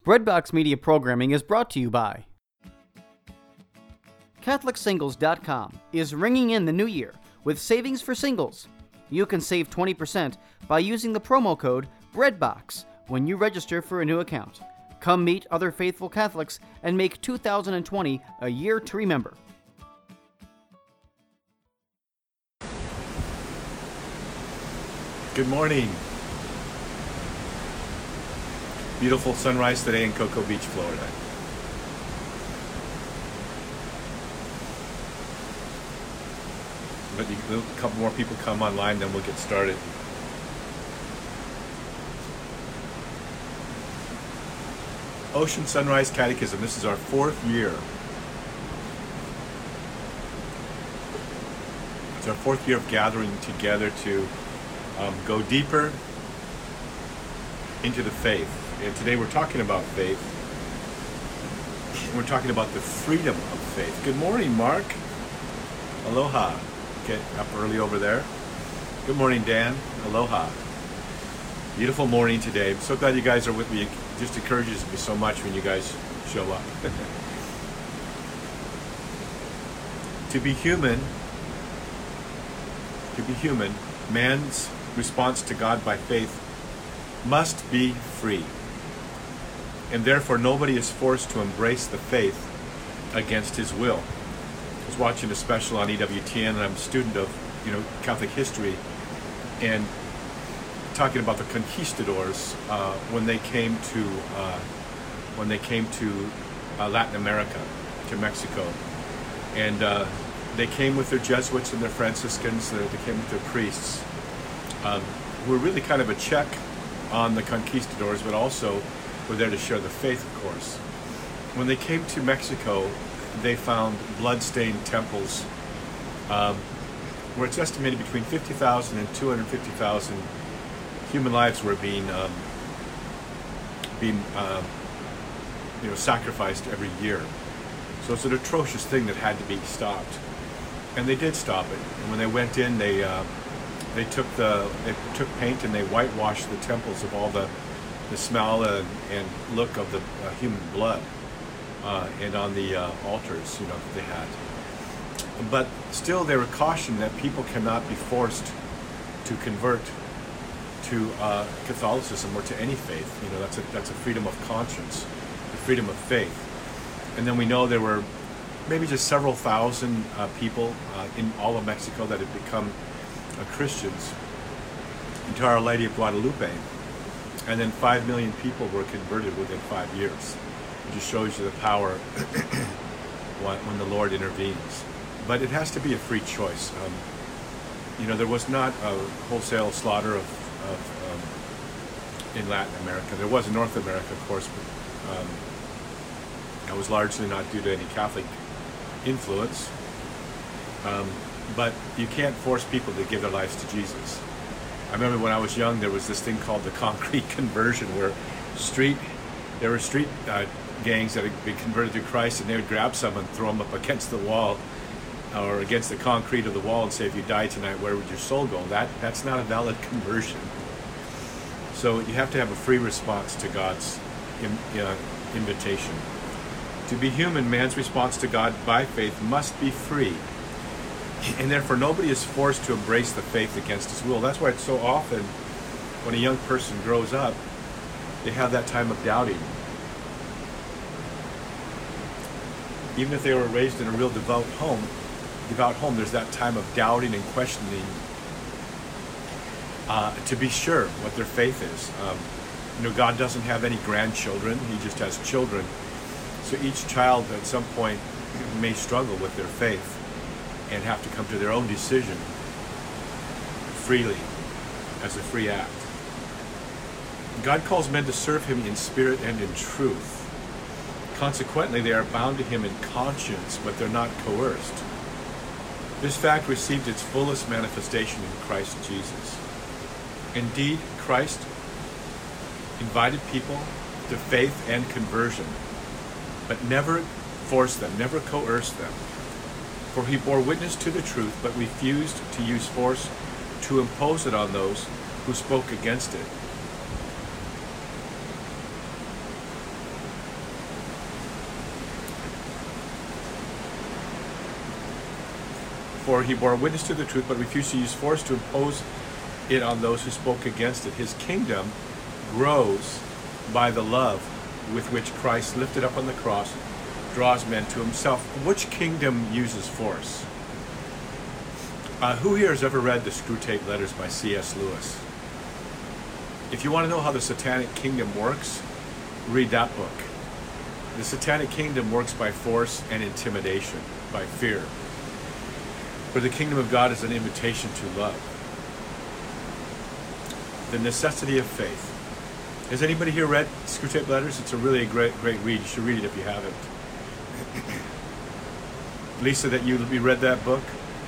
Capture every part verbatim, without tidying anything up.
Breadbox Media Programming is brought to you by Catholic Singles dot com is ringing in the new year with savings for singles. You can save twenty percent by using the promo code BREADBOX when you register for a new account. Come meet other faithful Catholics and make two thousand twenty a year to remember. Good morning. Beautiful sunrise today in Cocoa Beach, Florida. But you, a couple more people come online, then we'll get started. Ocean Sunrise Catechism. This is our fourth year. It's our fourth year of gathering together to um, go deeper into the faith. And today we're talking about faith. We're talking about the freedom of faith. Good morning, Mark. Aloha. Get up early over there. Good morning, Dan. Aloha. Beautiful morning today. I'm so glad you guys are with me. It just encourages me so much when you guys show up. To be human, to be human, man's response to God by faith must be free. And therefore nobody is forced to embrace the faith against his will. I was watching a special on E W T N, and I'm a student of, you know, Catholic history, and talking about the conquistadors uh, when they came to uh, when they came to uh, Latin America, to Mexico, and uh, they came with their Jesuits and their Franciscans. They came with their priests, um, who were really kind of a check on the conquistadors, but also were there to share the faith, of course. When they came to Mexico, they found blood-stained temples um, where it's estimated between fifty thousand and two hundred fifty thousand human lives were being um, being uh, you know sacrificed every year. So it's an atrocious thing that had to be stopped, and they did stop it. And when they went in, they uh, they took the they took paint and they whitewashed the temples of all the the smell and, and look of the uh, human blood, uh, and on the uh, altars, you know, that they had. But still, they were cautioned that people cannot be forced to convert to uh, Catholicism or to any faith. You know, that's a that's a freedom of conscience, the freedom of faith. And then we know there were maybe just several thousand uh, people uh, in all of Mexico that had become uh, Christians into Our Lady of Guadalupe. And then five million people were converted within five years. It just shows you the power when the Lord intervenes. But it has to be a free choice. Um, you know, there was not a wholesale slaughter of, of um, in Latin America. There was in North America, of course, but um, that was largely not due to any Catholic influence. Um, but you can't force people to give their lives to Jesus. I remember when I was young, there was this thing called the concrete conversion, where street, there were street uh, gangs that had been converted to Christ, and they would grab someone, throw them up against the wall, or against the concrete of the wall, and say, if you die tonight, where would your soul go? That That's not a valid conversion. So you have to have a free response to God's in, uh, invitation. To be human, man's response to God by faith must be free. And therefore, nobody is forced to embrace the faith against his will. That's why it's so often, when a young person grows up, they have that time of doubting. Even if they were raised in a real devout home, devout home, there's that time of doubting and questioning uh, to be sure what their faith is. Um, you know, God doesn't have any grandchildren; He just has children. So each child, at some point, may struggle with their faith and have to come to their own decision freely, as a free act. God calls men to serve Him in spirit and in truth. Consequently, they are bound to Him in conscience, but they're not coerced. This fact received its fullest manifestation in Christ Jesus. Indeed, Christ invited people to faith and conversion, but never forced them, never coerced them. For He bore witness to the truth, but refused to use force to impose it on those who spoke against it. For he bore witness to the truth, but refused to use force to impose it on those who spoke against it. His kingdom grows by the love with which Christ, lifted up on the cross, draws men to himself. Which kingdom uses force? Uh, who here has ever read the Screwtape Letters by C S Lewis? If you want to know how the Satanic Kingdom works, read that book. The Satanic Kingdom works by force and intimidation, by fear. For the kingdom of God is an invitation to love. The necessity of faith. Has anybody here read Screwtape Letters? It's a really great, great read. You should read it if you haven't. Lisa, that you, you read that book?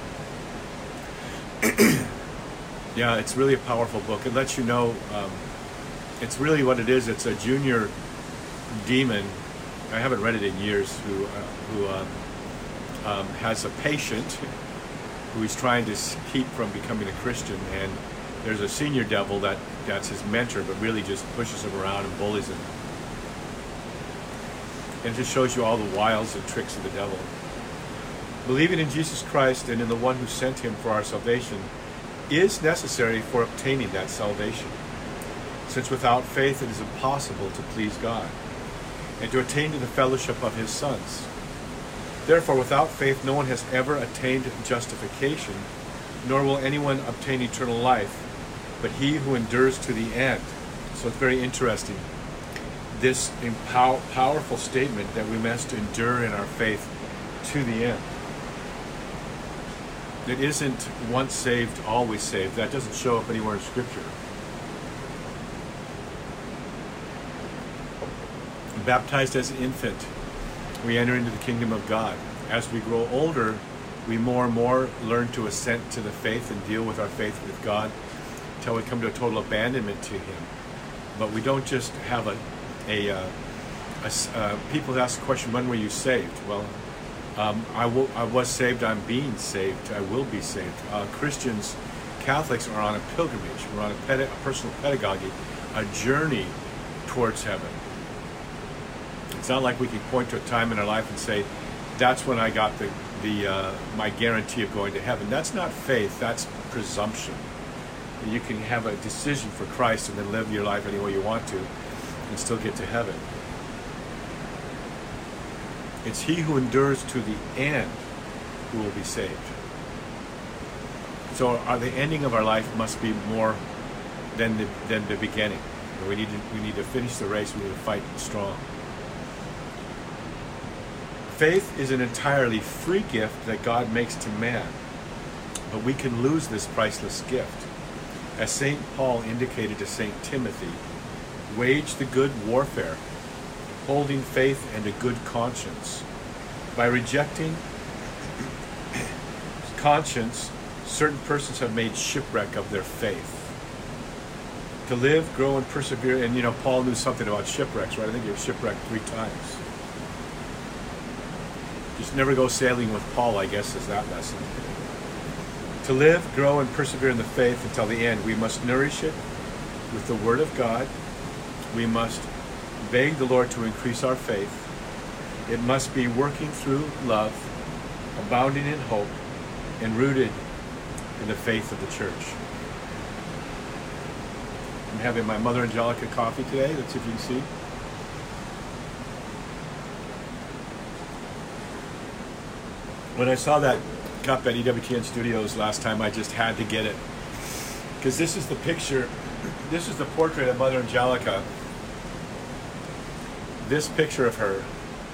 Yeah, it's really a powerful book. It lets you know, um, it's really what it is. It's a junior demon. I haven't read it in years. Who uh, who um, um, has a patient who he's trying to keep from becoming a Christian, and there's a senior devil that that's his mentor, but really just pushes him around and bullies him. And it just shows you all the wiles and tricks of the devil. Believing in Jesus Christ and in the one who sent him for our salvation is necessary for obtaining that salvation, since without faith it is impossible to please God and to attain to the fellowship of his sons. Therefore, without faith no one has ever attained justification, nor will anyone obtain eternal life, but he who endures to the end. So it's very interesting, this empower, powerful statement that we must endure in our faith to the end. It isn't once saved, always saved. That doesn't show up anywhere in Scripture. Baptized as an infant, we enter into the kingdom of God. As we grow older, we more and more learn to assent to the faith and deal with our faith with God until we come to a total abandonment to him. But we don't just have a, a, uh, a uh, people ask the question, when were you saved? Well, um, I, will, I was saved, I'm being saved, I will be saved. Uh, Christians, Catholics are on a pilgrimage, we're on a, ped- a personal pedagogy, a journey towards heaven. It's not like we can point to a time in our life and say, that's when I got the, the uh, my guarantee of going to heaven. That's not faith, that's presumption. You can have a decision for Christ and then live your life any way you want to and still get to heaven. It's he who endures to the end who will be saved. So our, the ending of our life must be more than the, than the beginning. We need to, we need to finish the race, we need to fight strong. Faith is an entirely free gift that God makes to man, but we can lose this priceless gift. As Saint Paul indicated to Saint Timothy, wage the good warfare, holding faith and a good conscience. By rejecting conscience, certain persons have made shipwreck of their faith. To live, grow, and persevere, and you know, Paul knew something about shipwrecks, right? I think he was shipwrecked three times. Just never go sailing with Paul, I guess, is that lesson. To live, grow, and persevere in the faith until the end, we must nourish it with the Word of God. We must beg the Lord to increase our faith. It must be working through love, abounding in hope, and rooted in the faith of the church. I'm having my Mother Angelica coffee today. Let's see if you can see. When I saw that cup at E W T N Studios last time, I just had to get it. Because this is the picture, this is the portrait of Mother Angelica. This picture of her,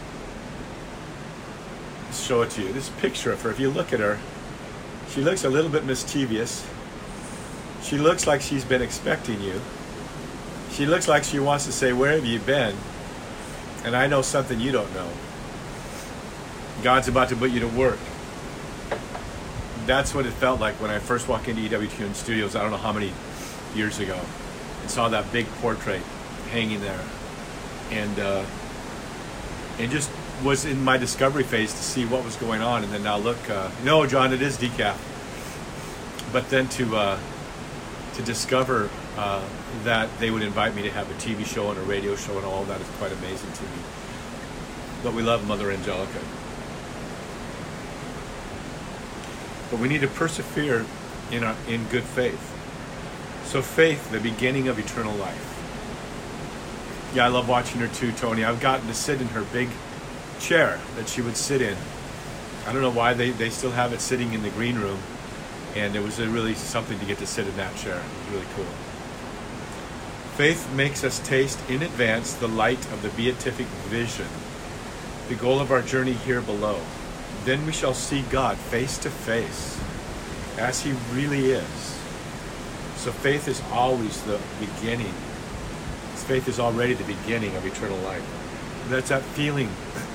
I'll show it to you. This picture of her, if you look at her, she looks a little bit mischievous. She looks like she's been expecting you. She looks like she wants to say, where have you been? And I know something you don't know. God's about to put you to work. That's what it felt like when I first walked into E W T N Studios, I don't know how many years ago, and saw that big portrait hanging there. And uh, it just was in my discovery phase to see what was going on. And then now look, uh, no, John, it is decaf. But then to uh, to discover uh, that they would invite me to have a T V show and a radio show and all of that is quite amazing to me. But we love Mother Angelica. but we need to persevere in, our, in good faith. So faith, the beginning of eternal life. Yeah, I love watching her too, Tony. I've gotten to sit in her big chair that she would sit in. I don't know why they, they still have it sitting in the green room. And it was a really something to get to sit in that chair. It was really cool. Faith makes us taste in advance the light of the beatific vision, the goal of our journey here below. Then we shall see God face to face, as He really is. So faith is always the beginning. Faith is already the beginning of eternal life. That's that feeling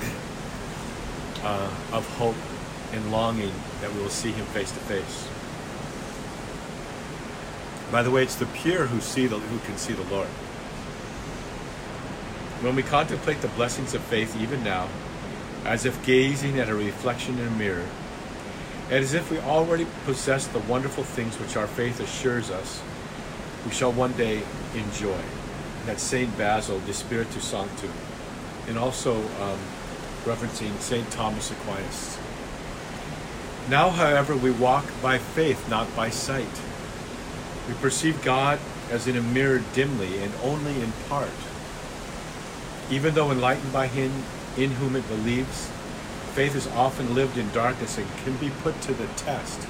uh, of hope and longing that we will see Him face to face. By the way, it's the pure who see the who can see the Lord. When we contemplate the blessings of faith even now, as if gazing at a reflection in a mirror, and as if we already possess the wonderful things which our faith assures us we shall one day enjoy. That's Saint Basil, De Spiritu Sancto, and also um, referencing Saint Thomas Aquinas. Now, however, we walk by faith, not by sight. We perceive God as in a mirror dimly and only in part. Even though enlightened by Him in whom it believes, faith is often lived in darkness and can be put to the test.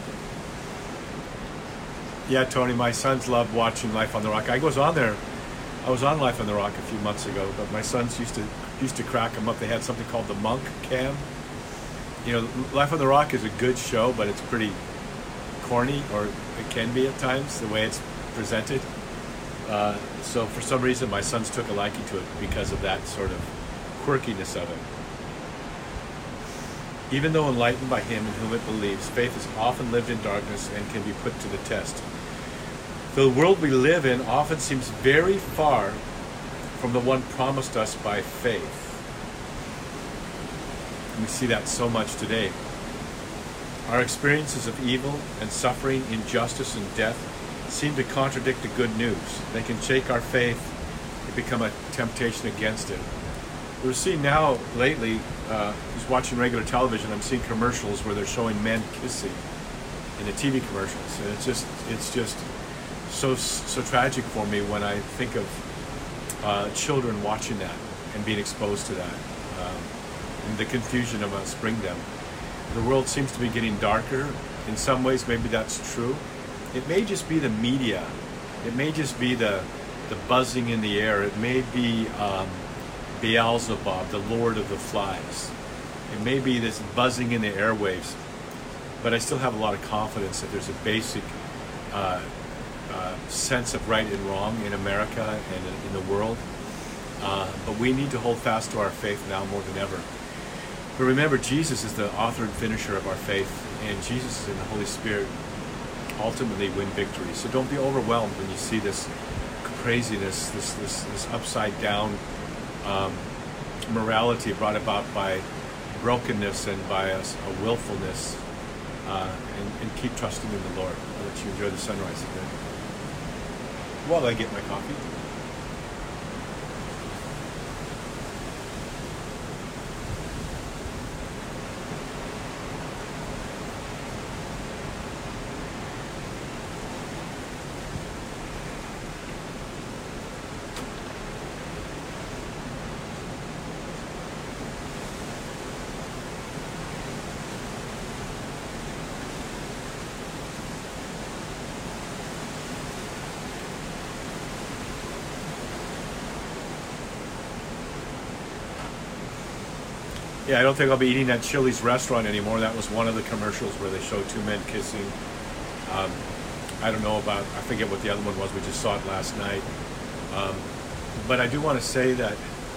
Yeah, Tony, my sons love watching Life on the Rock. I was on there. I was on Life on the Rock a few months ago, but my sons used to used to crack them up. They had something called the Monk Cam. You know, Life on the Rock is a good show, but it's pretty corny, or it can be at times, the way it's presented. Uh, so for some reason, my sons took a liking to it because of that sort of quirkiness of it. Even though enlightened by Him in whom it believes, faith is often lived in darkness and can be put to the test. The world we live in often seems very far from the one promised us by faith. And we see that so much today. Our experiences of evil and suffering, injustice and death seem to contradict the good news. They can shake our faith and become a temptation against it. We're seeing now, lately, uh, just watching regular television, I'm seeing commercials where they're showing men kissing in the T V commercials. And it's just, it's just so, so tragic for me when I think of uh, children watching that and being exposed to that. Um, and the confusion of us bring them. The world seems to be getting darker. In some ways, maybe that's true. It may just be the media. It may just be the the buzzing in the air. It may be um, Beelzebub, the Lord of the Flies. It may be this buzzing in the airwaves. But I still have a lot of confidence that there's a basic uh, uh, sense of right and wrong in America and in the world. Uh, but we need to hold fast to our faith now more than ever. But remember, Jesus is the author and finisher of our faith, and Jesus and the Holy Spirit ultimately win victory. So don't be overwhelmed when you see this craziness, this this, this upside down um, morality brought about by brokenness and by a, a willfulness, uh, and, and keep trusting in the Lord. I'll let you enjoy the sunrise again while I get my coffee. Yeah, I don't think I'll be eating at Chili's restaurant anymore. That was one of the commercials where they showed two men kissing. Um, I don't know about, I forget what the other one was. We just saw it last night. Um, but I do want to say that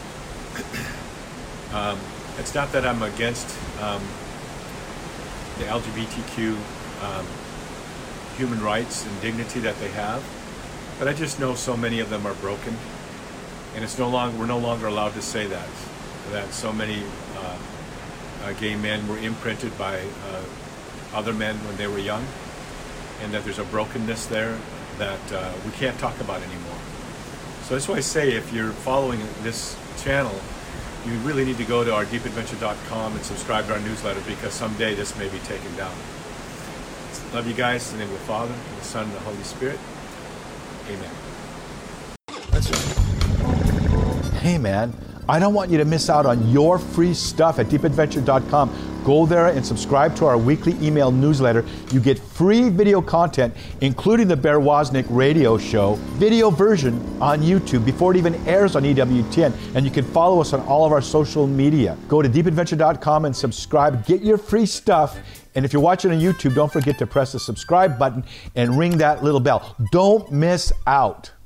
um, it's not that I'm against um, the L G B T Q um, human rights and dignity that they have, but I just know so many of them are broken, and it's no longer we're no longer allowed to say that. That so many uh, uh, gay men were imprinted by uh, other men when they were young, and that there's a brokenness there that uh, we can't talk about anymore. So that's why I say, if you're following this channel, you really need to go to our deep adventure dot com and subscribe to our newsletter, because someday this may be taken down. Love you guys in the name of the Father, and the Son, and the Holy Spirit. Amen. That's right. Hey, man, I don't want you to miss out on your free stuff at deep adventure dot com. Go there and subscribe to our weekly email newsletter. You get free video content, including the Bear Wozniak radio show, video version on YouTube before it even airs on E W T N. And you can follow us on all of our social media. Go to deep adventure dot com and subscribe. Get your free stuff. And if you're watching on YouTube, don't forget to press the subscribe button and ring that little bell. Don't miss out.